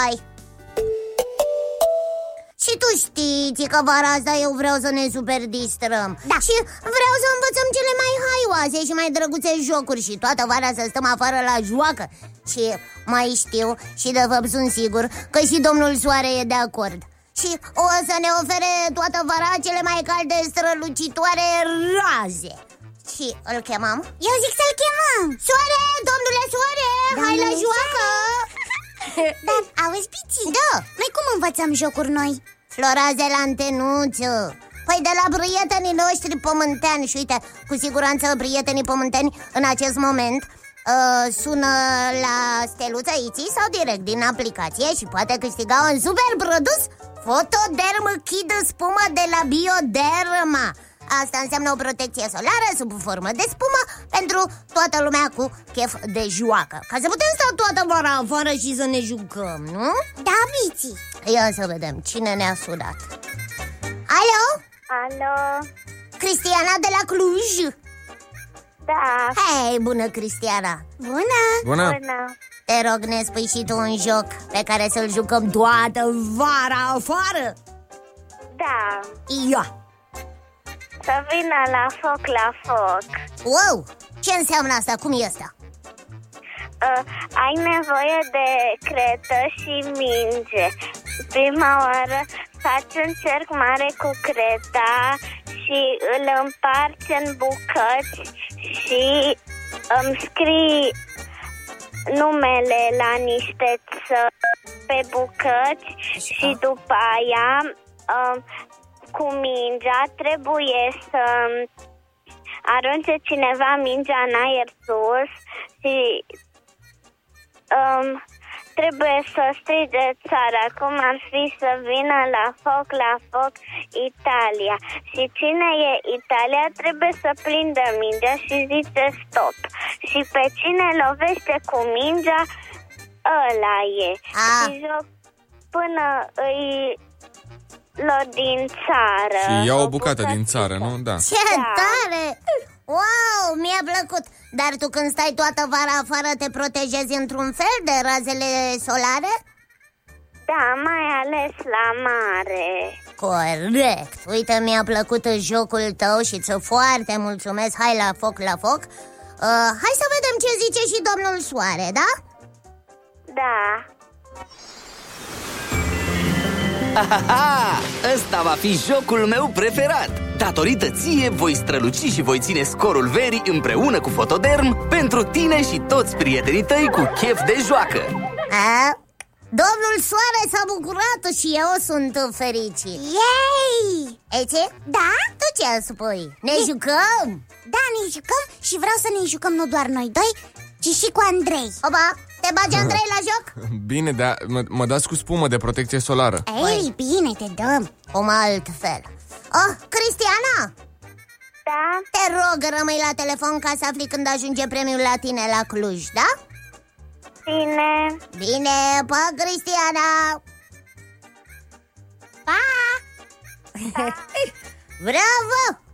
hai. Și tu știi că vara asta eu vreau să ne super distrăm. Da. Și vreau să învățăm cele mai haioase și mai drăguțe jocuri. Și toată vara să stăm afară la joacă. Și mai știu și de fapt sunt sigur că și domnul Soare e de acord. Și o să ne ofere toată vara cele mai calde, strălucitoare raze. Și îl chemăm? Eu zic să-l chemăm. Soare, domnule Soare, hai la joacă. Dar, auzi, Pici? Da. Noi cum învățăm jocuri noi? Floraze la antenuță. Păi de la prietenii noștri pământeni. Și uite, cu siguranță prietenii pământeni în acest moment sună la steluța Iții sau direct din aplicație și poate câștiga un super produs Photoderm Kid spumă de la Bioderma. Asta înseamnă o protecție solară sub formă de spumă pentru toată lumea cu chef de joacă. Ca să putem sta toată vara afară și să ne jucăm, nu? Da, Pici. Ia să vedem cine ne-a sunat. Alo? Alo? Cristiana de la Cluj? Da. Hei, bună, Cristiana. Bună. Bună! Te rog, ne spui și tu un joc pe care să-l jucăm toată vara afară? Da. Ia! Să vină la foc. Wow! Ce înseamnă asta? Cum e asta? Ai nevoie de cretă și minge. Prima oară faci un cerc mare cu creta și îl împarți în bucăți și îmi scrii numele la niște țări pe bucăți. Și după aia cu mingea trebuie să arunce cineva mingea în aer sus și trebuie să strige țara, cum ar fi să vină la foc Italia. Și cine e Italia trebuie să prindă mingea și zice stop. Și pe cine lovește cu mingea, ăla e. Și joc până îi lor din țară. Și iau o bucată din țară, nu? Da. Ce tare! Wow, mi-a plăcut. Dar tu când stai toată vara afară te protejezi într-un fel de razele solare? Da, mai ales la mare. Corect. Uite, mi-a plăcut jocul tău și ți-o foarte mulțumesc. Hai la foc. Hai să vedem ce zice și domnul Soare, da? Da. Ahaha! Ăsta va fi jocul meu preferat! Datorită ție voi străluci și voi ține scorul verii împreună cu Photoderm pentru tine și toți prietenii tăi cu chef de joacă. Domnul Soare s-a bucurat și eu sunt fericit. Yay! Ei, ce? Da? Tu ce spui? Ne jucăm? Da, ne jucăm și vreau să ne jucăm nu doar noi doi, ci și cu Andrei. Opa, te bagi, Andrei, la joc? Bine, dar mă dați cu spumă de protecție solară. Ei, bine, te dăm. Cum altfel? Cristiana? Da? Te rog, rămâi la telefon ca să afli când ajunge premiul la tine la Cluj, da? Bine. Bine, pa, Cristiana. Pa! Bravo!